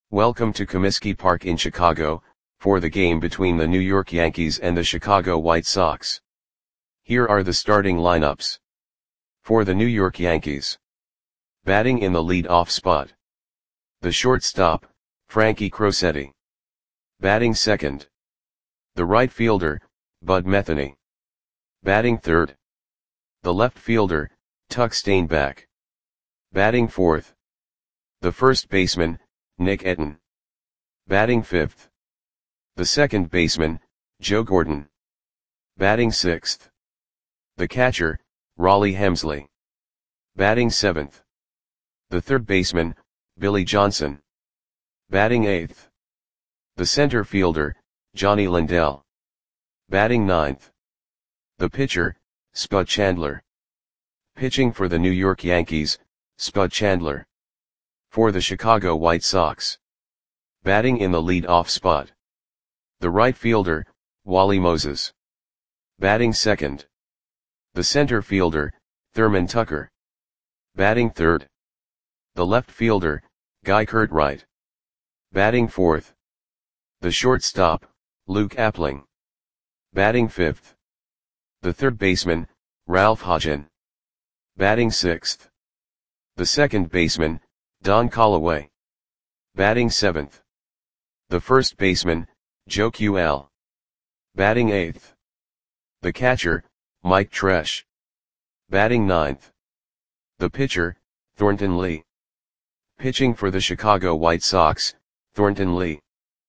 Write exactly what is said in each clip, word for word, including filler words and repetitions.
Welcome to Comiskey Park in Chicago, for the game between the New York Yankees and the Chicago White Sox. Here are the starting lineups. For the New York Yankees. Batting in the lead-off spot. The shortstop, Frankie Crosetti. Batting second. The right fielder, Bud Metheny. Batting third. The left fielder, Tuck Stainback. Batting fourth. The first baseman, Nick Etten. Batting fifth. The second baseman, Joe Gordon. Batting sixth. The catcher, Rollie Hemsley. Batting seventh. The third baseman, Billy Johnson. Batting eighth. The center fielder, Johnny Lindell. Batting ninth. The pitcher, Spud Chandler. Pitching for the New York Yankees, Spud Chandler. For the Chicago White Sox. Batting in the lead-off spot. The right fielder, Wally Moses. Batting second. The center fielder, Thurman Tucker. Batting third. The left fielder, Guy Curtright. Batting fourth. The shortstop, Luke Appling. Batting fifth. The third baseman, Ralph Hodgen. Batting sixth. The second baseman, Don Callaway. Batting seventh. The first baseman, Joe Ql. Batting eighth. The catcher, Mike Tresh. Batting ninth. The pitcher, Thornton Lee. Pitching for the Chicago White Sox, Thornton Lee.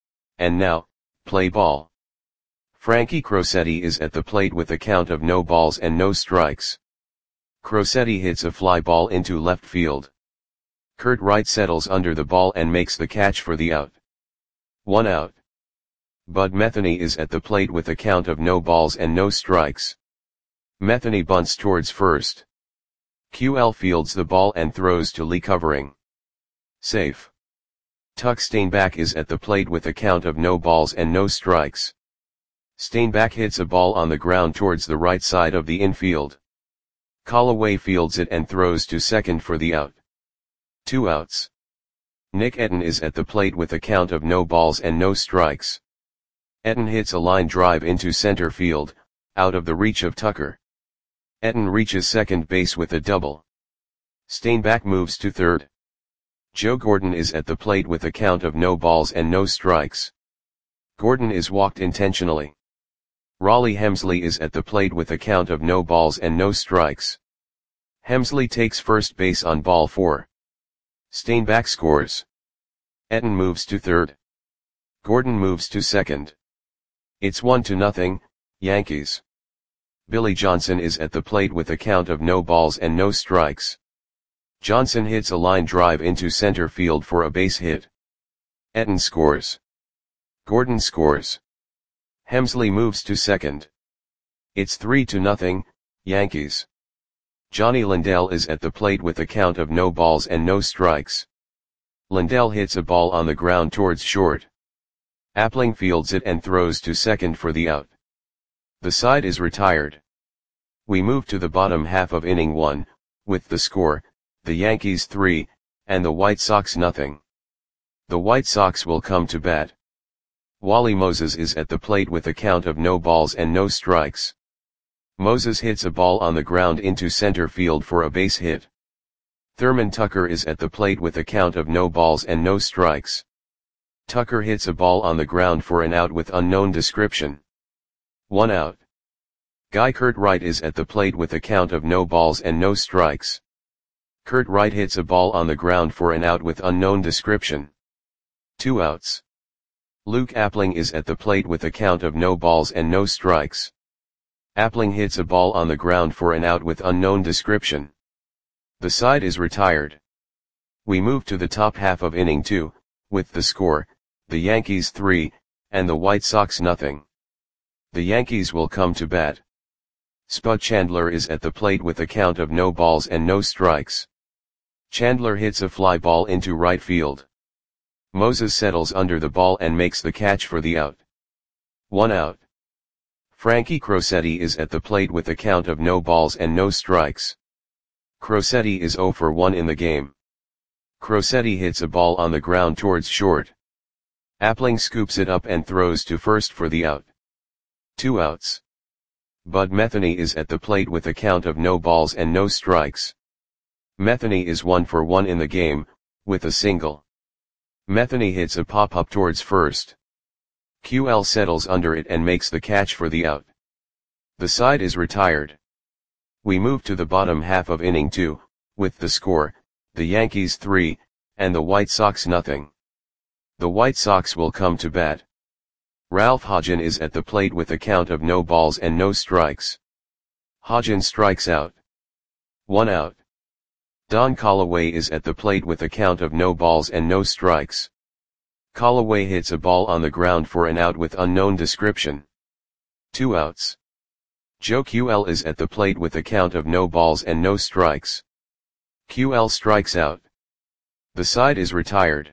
And now, play ball. Frankie Crosetti is at the plate with a count of no balls and no strikes. Crosetti hits a fly ball into left field. Curtright settles under the ball and makes the catch for the out. One out. Bud Metheny is at the plate with a count of no balls and no strikes. Metheny bunts towards first. Q L fields the ball and throws to Lee covering. Safe. Tuck Stainback is at the plate with a count of no balls and no strikes. Stainback hits a ball on the ground towards the right side of the infield. Callaway fields it and throws to second for the out. Two outs. Nick Etten is at the plate with a count of no balls and no strikes. Etten hits a line drive into center field, out of the reach of Tucker. Etten reaches second base with a double. Stainback moves to third. Joe Gordon is at the plate with a count of no balls and no strikes. Gordon is walked intentionally. Rollie Hemsley is at the plate with a count of no balls and no strikes. Hemsley takes first base on ball four. Stainback scores. Etten moves to third. Gordon moves to second. It's one to nothing, Yankees. Billy Johnson is at the plate with a count of no balls and no strikes. Johnson hits a line drive into center field for a base hit. Etten scores. Gordon scores. Hemsley moves to second. It's three to nothing, Yankees. Johnny Lindell is at the plate with a count of no balls and no strikes. Lindell hits a ball on the ground towards short. Appling fields it and throws to second for the out. The side is retired. We move to the bottom half of inning one, with the score, the Yankees three, and the White Sox nothing. The White Sox will come to bat. Wally Moses is at the plate with a count of no balls and no strikes. Moses hits a ball on the ground into center field for a base hit. Thurman Tucker is at the plate with a count of no balls and no strikes. Tucker hits a ball on the ground for an out with unknown description. One out. Guy Curtright is at the plate with a count of no balls and no strikes. Curtright hits a ball on the ground for an out with unknown description. Two outs. Luke Appling is at the plate with a count of no balls and no strikes. Appling hits a ball on the ground for an out with unknown description. The side is retired. We move to the top half of inning two, with the score, the Yankees three, and the White Sox nothing. The Yankees will come to bat. Spud Chandler is at the plate with a count of no balls and no strikes. Chandler hits a fly ball into right field. Moses settles under the ball and makes the catch for the out. One out. Frankie Crosetti is at the plate with a count of no balls and no strikes. Crosetti is zero for one in the game. Crosetti hits a ball on the ground towards short. Appling scoops it up and throws to first for the out. Two outs. Bud Metheny is at the plate with a count of no balls and no strikes. Metheny is one for one in the game, with a single. Metheny hits a pop-up towards first. Q L settles under it and makes the catch for the out. The side is retired. We move to the bottom half of inning two, with the score, the Yankees three, and the White Sox nothing. The White Sox will come to bat. Ralph Hodgen is at the plate with a count of no balls and no strikes. Hodgen strikes out. One out. Don Callaway is at the plate with a count of no balls and no strikes. Callaway hits a ball on the ground for an out with unknown description. Two outs. Joe Q L is at the plate with a count of no balls and no strikes. Q L strikes out. The side is retired.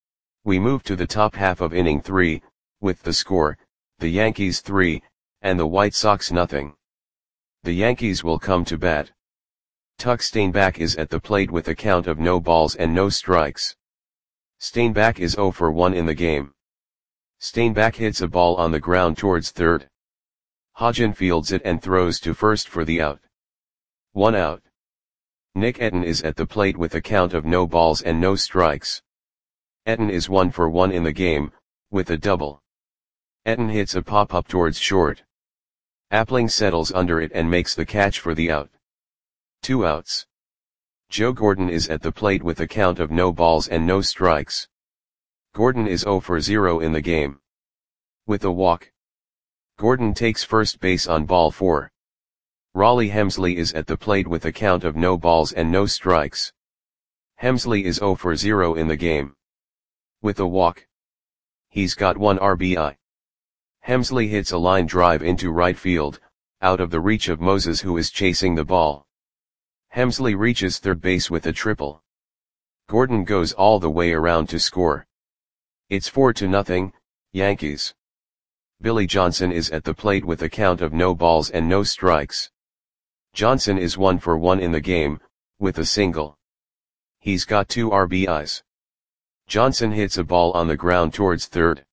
We move to the top half of inning three, with the score, the Yankees three, and the White Sox nothing. The Yankees will come to bat. Tuck Steinbach is at the plate with a count of no balls and no strikes. Steinbach is zero for one in the game. Steinbach hits a ball on the ground towards third. Hodgen fields it and throws to first for the out. One out. Nick Etten is at the plate with a count of no balls and no strikes. Etten is one for one in the game, with a double. Etten hits a pop-up towards short. Appling settles under it and makes the catch for the out. Two outs. Joe Gordon is at the plate with a count of no balls and no strikes. Gordon is zero for zero in the game. With a walk. Gordon takes first base on ball four. Raleigh Hemsley is at the plate with a count of no balls and no strikes. Hemsley is zero for zero in the game. With a walk. He's got one R B I. Hemsley hits a line drive into right field, out of the reach of Moses who is chasing the ball. Hemsley reaches third base with a triple. Gordon goes all the way around to score. It's four to nothing, Yankees. Billy Johnson is at the plate with a count of no balls and no strikes. Johnson is one for one in the game, with a single. He's got two R B Is. Johnson hits a ball on the ground towards third.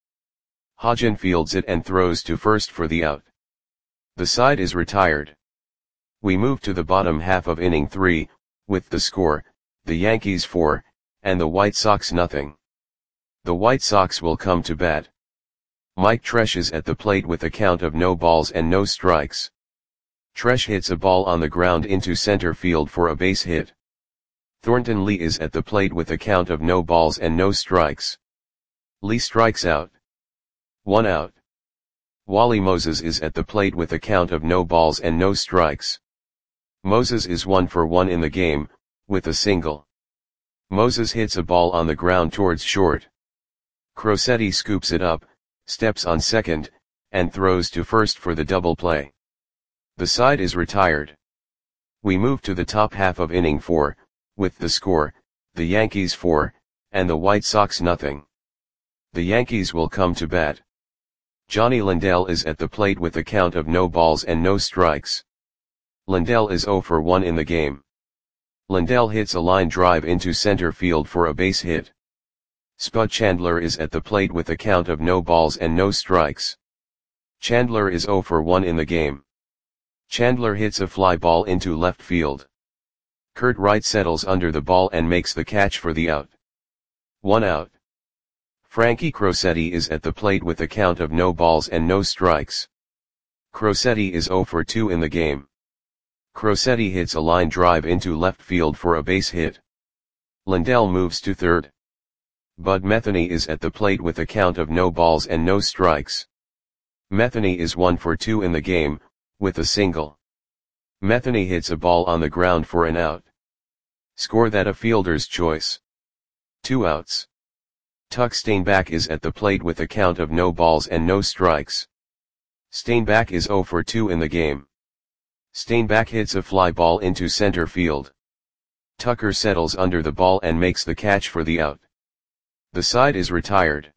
Hodgen fields it and throws to first for the out. The side is retired. We move to the bottom half of inning three, with the score, the Yankees four, and the White Sox nothing. The White Sox will come to bat. Mike Tresh is at the plate with a count of no balls and no strikes. Tresh hits a ball on the ground into center field for a base hit. Thornton Lee is at the plate with a count of no balls and no strikes. Lee strikes out. One out. Wally Moses is at the plate with a count of no balls and no strikes. Moses is one for one in the game, with a single. Moses hits a ball on the ground towards short. Crosetti scoops it up, steps on second, and throws to first for the double play. The side is retired. We move to the top half of inning four, with the score, the Yankees four, and the White Sox nothing. The Yankees will come to bat. Johnny Lindell is at the plate with a count of no balls and no strikes. Lindell is zero for one in the game. Lindell hits a line drive into center field for a base hit. Spud Chandler is at the plate with a count of no balls and no strikes. Chandler is zero for one in the game. Chandler hits a fly ball into left field. Kurt Wright settles under the ball and makes the catch for the out. One out. Frankie Crosetti is at the plate with a count of no balls and no strikes. Crosetti is zero for two in the game. Crosetti hits a line drive into left field for a base hit. Lindell moves to third. Bud Metheny is at the plate with a count of no balls and no strikes. Metheny is one for two in the game, with a single. Metheny hits a ball on the ground for an out. Score that a fielder's choice. Two outs. Tuck Steinbach is at the plate with a count of no balls and no strikes. Steinbach is zero for two in the game. Steinbach hits a fly ball into center field. Tucker settles under the ball and makes the catch for the out. The side is retired.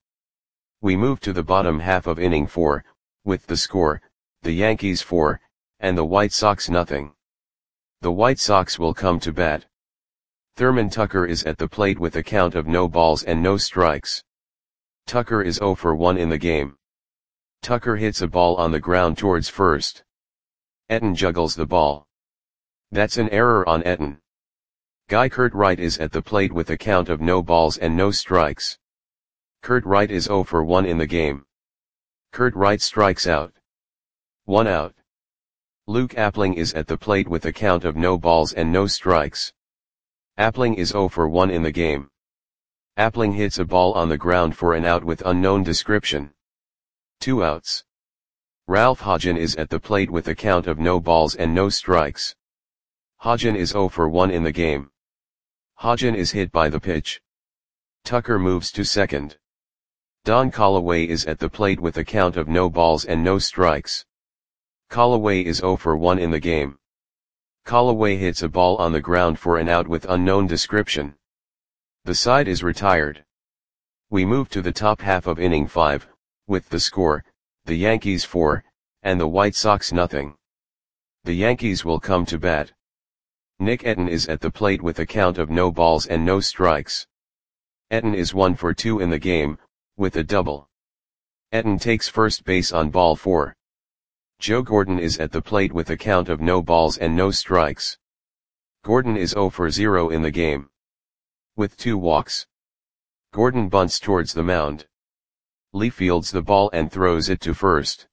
We move to the bottom half of inning four, with the score, the Yankees four, and the White Sox nothing. The White Sox will come to bat. Thurman Tucker is at the plate with a count of no balls and no strikes. Tucker is zero for one in the game. Tucker hits a ball on the ground towards first. Etten juggles the ball. That's an error on Etten. Guy Kurt Wright is at the plate with a count of no balls and no strikes. Kurt Wright is zero for one in the game. Kurt Wright strikes out. One out. Luke Appling is at the plate with a count of no balls and no strikes. Appling is zero for one in the game. Appling hits a ball on the ground for an out with unknown description. Two outs. Ralph Hodgen is at the plate with a count of no balls and no strikes. Hodgen is zero for one in the game. Hodgen is hit by the pitch. Tucker moves to second. Don Callaway is at the plate with a count of no balls and no strikes. Callaway is zero for one in the game. Callaway hits a ball on the ground for an out with unknown description. The side is retired. We move to the top half of inning five, with the score, the Yankees four, and the White Sox nothing. The Yankees will come to bat. Nick Etten is at the plate with a count of no balls and no strikes. Etten is one for two in the game, with a double. Etten takes first base on ball four. Joe Gordon is at the plate with a count of no balls and no strikes. Gordon is zero for zero in the game. With two walks. Gordon bunts towards the mound. Lee fields the ball and throws it to first.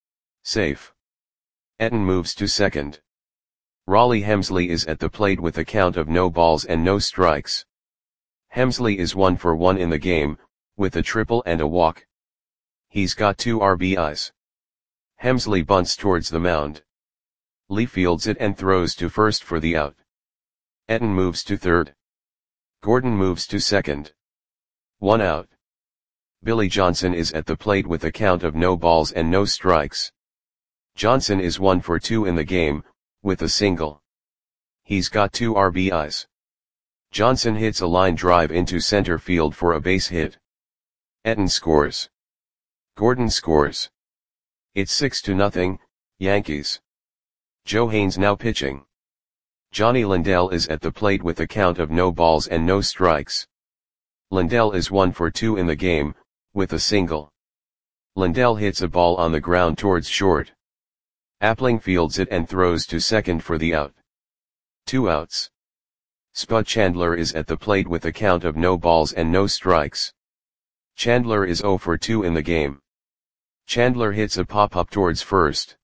Safe. Etten moves to second. Raleigh Hemsley is at the plate with a count of no balls and no strikes. Hemsley is one for one in the game, with a triple and a walk. He's got two R B Is. Hemsley bunts towards the mound. Lee fields it and throws to first for the out. Etten moves to third. Gordon moves to second. One out. Billy Johnson is at the plate with a count of no balls and no strikes. Johnson is one for two in the game, with a single. He's got two R B Is. Johnson hits a line drive into center field for a base hit. Etten scores. Gordon scores. It's six to nothing, Yankees. Joe Haynes now pitching. Johnny Lindell is at the plate with a count of no balls and no strikes. Lindell is one for two in the game, with a single. Lindell hits a ball on the ground towards short. Appling fields it and throws to second for the out. Two outs. Spud Chandler is at the plate with a count of no balls and no strikes. Chandler is zero for two in the game. Chandler hits a pop-up towards first.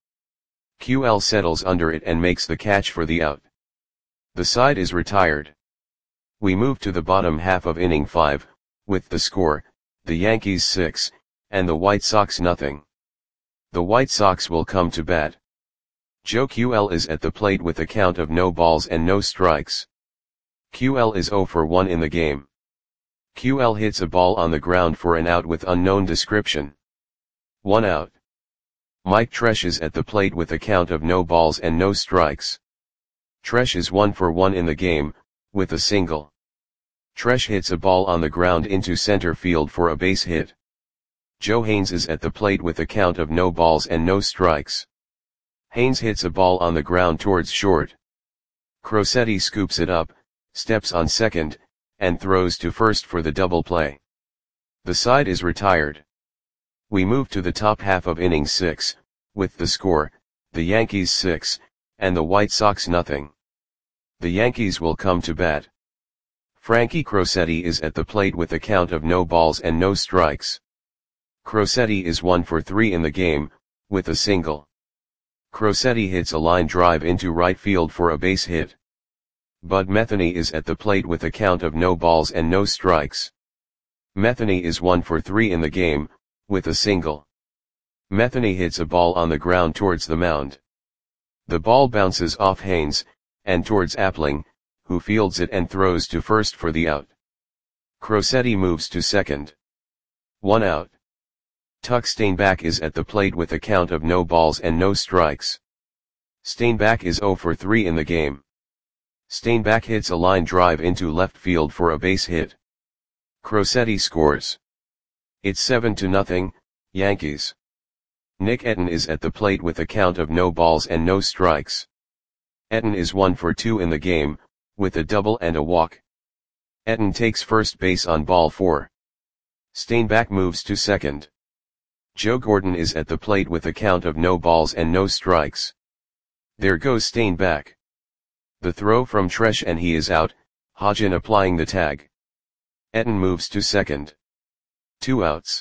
Q L settles under it and makes the catch for the out. The side is retired. We move to the bottom half of inning five, with the score, the Yankees six, and the White Sox nothing. The White Sox will come to bat. Joe Q L is at the plate with a count of no balls and no strikes. Q L is zero for one in the game. Q L hits a ball on the ground for an out with unknown description. One out. Mike Tresh is at the plate with a count of no balls and no strikes. Tresh is one for one in the game, with a single. Tresh hits a ball on the ground into center field for a base hit. Joe Haynes is at the plate with a count of no balls and no strikes. Haynes hits a ball on the ground towards short. Crosetti scoops it up, steps on second, and throws to first for the double play. The side is retired. We move to the top half of inning six, with the score, the Yankees six, and the White Sox nothing. The Yankees will come to bat. Frankie Crosetti is at the plate with a count of no balls and no strikes. Crosetti is one for three in the game, with a single. Crosetti hits a line drive into right field for a base hit. Bud Metheny is at the plate with a count of no balls and no strikes. Metheny is one for three in the game, with a single. Metheny hits a ball on the ground towards the mound. The ball bounces off Haynes, and towards Appling, who fields it and throws to first for the out. Crosetti moves to second. One out. Tuck Steinbach is at the plate with a count of no balls and no strikes. Steinbach is zero for three in the game. Steinbach hits a line drive into left field for a base hit. Crosetti scores. It's seven to nothing, Yankees. Nick Etten is at the plate with a count of no balls and no strikes. Etten is one for two in the game, with a double and a walk. Etten takes first base on ball four. Stainback moves to second. Joe Gordon is at the plate with a count of no balls and no strikes. There goes Stainback. The throw from Tresh and he is out, Hodgin applying the tag. Etten moves to second. Two outs.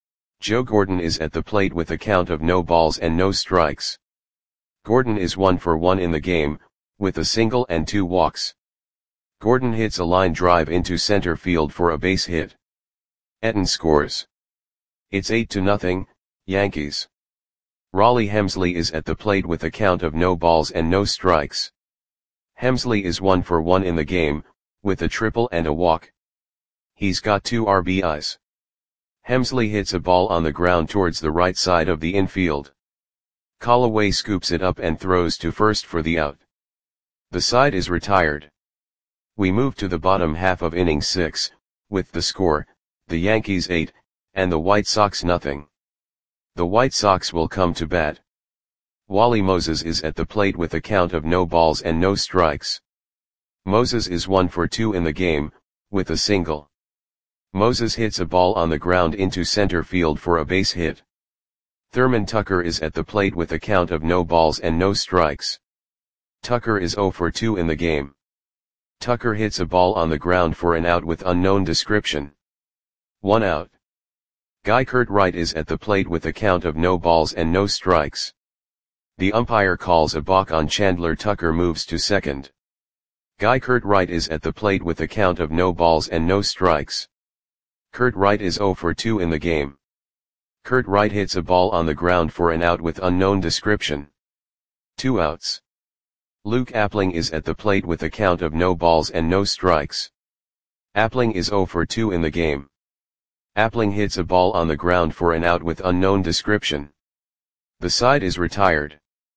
Joe Gordon is at the plate with a count of no balls and no strikes. Gordon is one for one in the game, with a single and two walks. Gordon hits a line drive into center field for a base hit. Etten scores. It's eight to nothing, Yankees. Raleigh Hemsley is at the plate with a count of no balls and no strikes. Hemsley is one for one in the game, with a triple and a walk. He's got two R B Is. Hemsley hits a ball on the ground towards the right side of the infield. Callaway scoops it up and throws to first for the out. The side is retired. We move to the bottom half of inning six, with the score, the Yankees eight, and the White Sox nothing. The White Sox will come to bat. Wally Moses is at the plate with a count of no balls and no strikes. Moses is one for two in the game, with a single. Moses hits a ball on the ground into center field for a base hit. Thurman Tucker is at the plate with a count of no balls and no strikes. Tucker is zero for two in the game. Tucker hits a ball on the ground for an out with unknown description. One out. Guy Curtright is at the plate with a count of no balls and no strikes. The umpire calls a balk on Chandler. Tucker moves to second. Guy Curtright is at the plate with a count of no balls and no strikes. Curtright is zero for two in the game. Curtright hits a ball on the ground for an out with unknown description. Two outs. Luke Appling is at the plate with a count of no balls and no strikes. Appling is zero for two in the game. Appling hits a ball on the ground for an out with unknown description. The side is retired.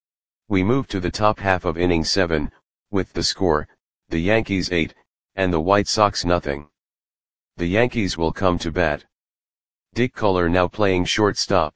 We move to the top half of inning seven, with the score, the Yankees eight, and the White Sox nothing. The Yankees will come to bat. Dick Culler now playing shortstop.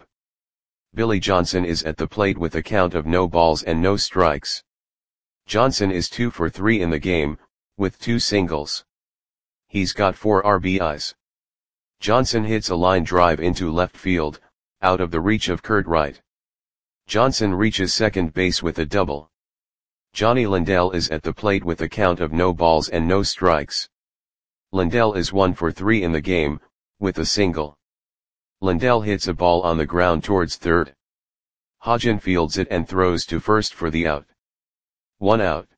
Billy Johnson is at the plate with a count of no balls and no strikes. Johnson is two for three in the game, with two singles. He's got four R B Is. Johnson hits a line drive into left field, out of the reach of Curtright. Johnson reaches second base with a double. Johnny Lindell is at the plate with a count of no balls and no strikes. Lindell is one for three in the game, with a single. Lindell hits a ball on the ground towards third. Hodgin fields it and throws to first for the out. One out.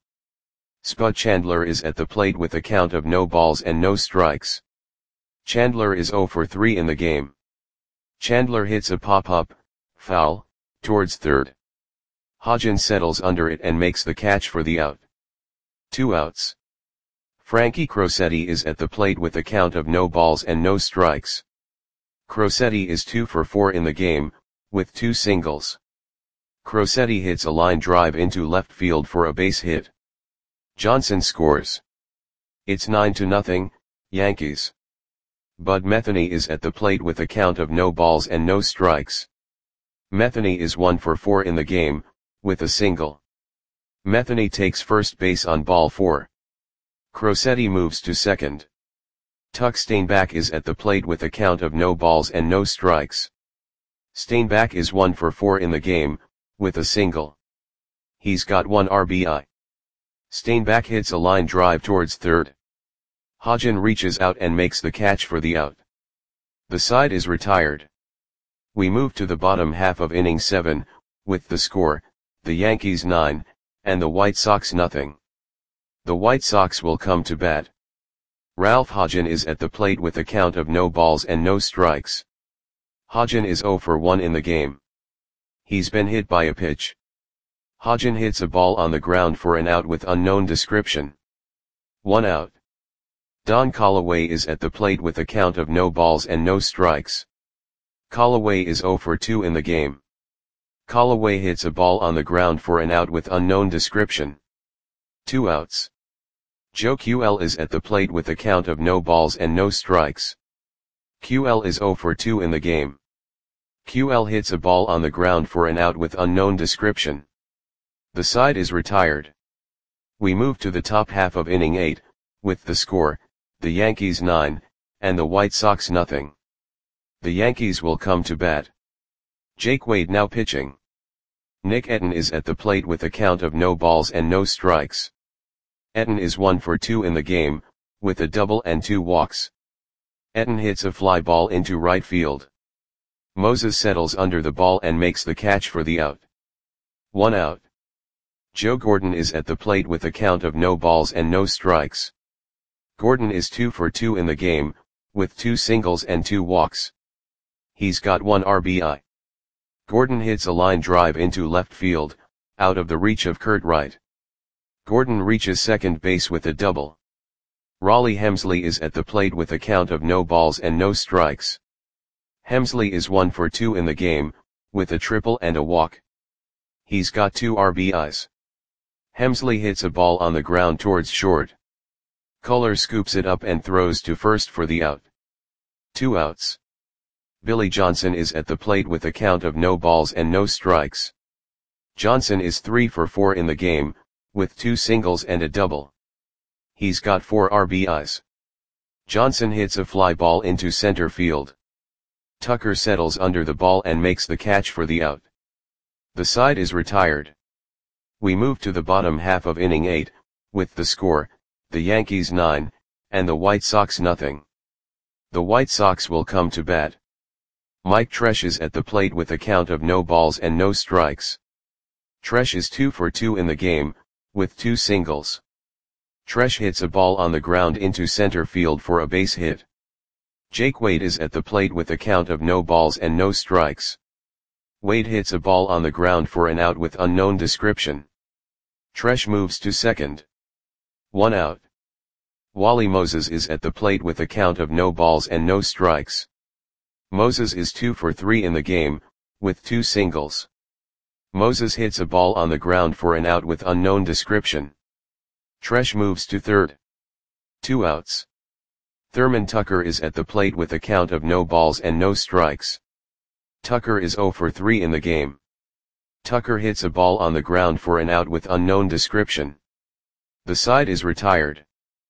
Spud Chandler is at the plate with a count of no balls and no strikes. Chandler is zero for three in the game. Chandler hits a pop-up, foul, towards third. Hodgin settles under it and makes the catch for the out. Two outs. Frankie Crosetti is at the plate with a count of no balls and no strikes. Crosetti is two for four in the game, with two singles. Crosetti hits a line drive into left field for a base hit. Johnson scores. It's nine to nothing, Yankees. Bud Metheny is at the plate with a count of no balls and no strikes. Metheny is one for four in the game, with a single. Metheny takes first base on ball four. Crosetti moves to second. Tuck Stainback is at the plate with a count of no balls and no strikes. Stainback is one for four in the game, with a single. He's got one R B I. Stainback hits a line drive towards third. Hodgin reaches out and makes the catch for the out. The side is retired. We move to the bottom half of inning seven, with the score, the Yankees nine, and the White Sox nothing. The White Sox will come to bat. Ralph Hodgin is at the plate with a count of no balls and no strikes. Hodgin is zero for one in the game. He's been hit by a pitch. Hodgin hits a ball on the ground for an out with unknown description. One out. Don Callaway is at the plate with a count of no balls and no strikes. Callaway is zero for two in the game. Callaway hits a ball on the ground for an out with unknown description. Two outs. Joe Q L is at the plate with a count of no balls and no strikes. Q L is zero for two in the game. Q L hits a ball on the ground for an out with unknown description. The side is retired. We move to the top half of inning eight, with the score, the Yankees nine, and the White Sox nothing. The Yankees will come to bat. Jake Wade now pitching. Nick Etten is at the plate with a count of no balls and no strikes. Etten is one for two in the game, with a double and two walks. Etten hits a fly ball into right field. Moses settles under the ball and makes the catch for the out. One out. Joe Gordon is at the plate with a count of no balls and no strikes. Gordon is two for two in the game, with two singles and two walks. He's got one R B I. Gordon hits a line drive into left field, out of the reach of Kurt Wright. Gordon reaches second base with a double. Raleigh Hemsley is at the plate with a count of no balls and no strikes. Hemsley is one for two in the game, with a triple and a walk. He's got two R B Is. Hemsley hits a ball on the ground towards short. Culler scoops it up and throws to first for the out. Two outs. Billy Johnson is at the plate with a count of no balls and no strikes. Johnson is three for four in the game, with two singles and a double. He's got four R B Is. Johnson hits a fly ball into center field. Tucker settles under the ball and makes the catch for the out. The side is retired. We move to the bottom half of inning eight, with the score, the Yankees nine, and the White Sox nothing. The White Sox will come to bat. Mike Tresh is at the plate with a count of no balls and no strikes. Tresh is two for two in the game, with two singles. Tresh hits a ball on the ground into center field for a base hit. Jake Wade is at the plate with a count of no balls and no strikes. Wade hits a ball on the ground for an out with unknown description. Tresh moves to second. One out. Wally Moses is at the plate with a count of no balls and no strikes. Moses is two for three in the game, with two singles. Moses hits a ball on the ground for an out with unknown description. Tresh moves to third. Two outs. Thurman Tucker is at the plate with a count of no balls and no strikes. Tucker is zero for three in the game. Tucker hits a ball on the ground for an out with unknown description. The side is retired.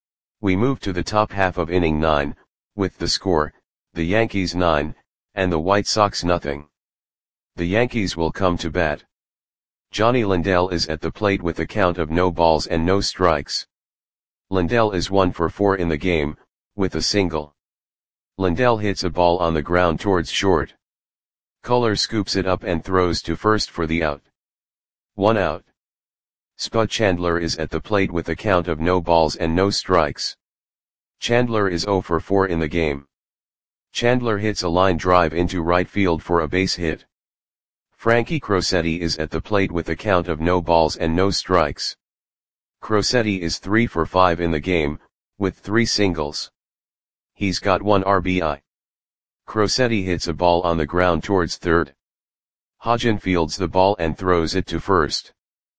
We move to the top half of inning nine, with the score, the Yankees nine, and the White Sox nothing. The Yankees will come to bat. Johnny Lindell is at the plate with a count of no balls and no strikes. Lindell is one for four in the game, with a single. Lindell hits a ball on the ground towards short. Culler scoops it up and throws to first for the out. One out. Spud Chandler is at the plate with a count of no balls and no strikes. Chandler is zero for four in the game. Chandler hits a line drive into right field for a base hit. Frankie Crosetti is at the plate with a count of no balls and no strikes. Crosetti is three for five in the game, with three singles. He's got one R B I. Crosetti hits a ball on the ground towards third. Hodgen fields the ball and throws it to first.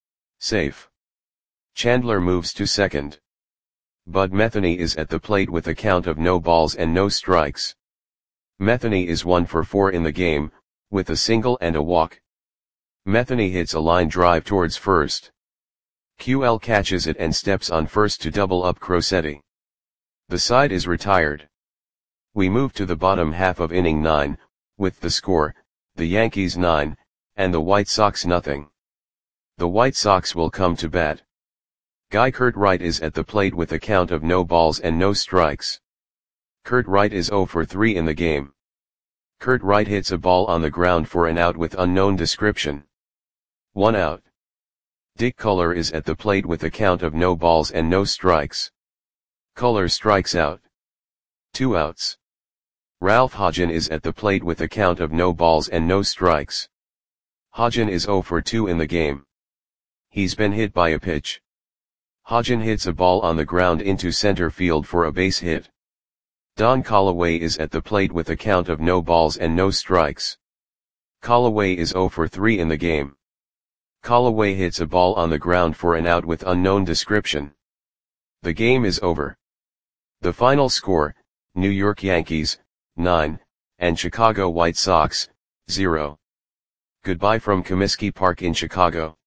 Safe. Chandler moves to second. Bud Metheny is at the plate with a count of no balls and no strikes. Metheny is one for four in the game, with a single and a walk. Metheny hits a line drive towards first. Q L catches it and steps on first to double up Crosetti. The side is retired. We move to the bottom half of inning nine, with the score, the Yankees nine, and the White Sox nothing. The White Sox will come to bat. Guy Kurt Wright is at the plate with a count of no balls and no strikes. Kurt Wright is zero for three in the game. Kurt Wright hits a ball on the ground for an out with unknown description. One out. Dick Culler is at the plate with a count of no balls and no strikes. Culler strikes out. Two outs. Ralph Hodgen is at the plate with a count of no balls and no strikes. Hodgen is zero for two in the game. He's been hit by a pitch. Hodgen hits a ball on the ground into center field for a base hit. Don Callaway is at the plate with a count of no balls and no strikes. Callaway is zero for three in the game. Callaway hits a ball on the ground for an out with unknown description. The game is over. The final score, New York Yankees, nine, and Chicago White Sox, zero. Goodbye from Comiskey Park in Chicago.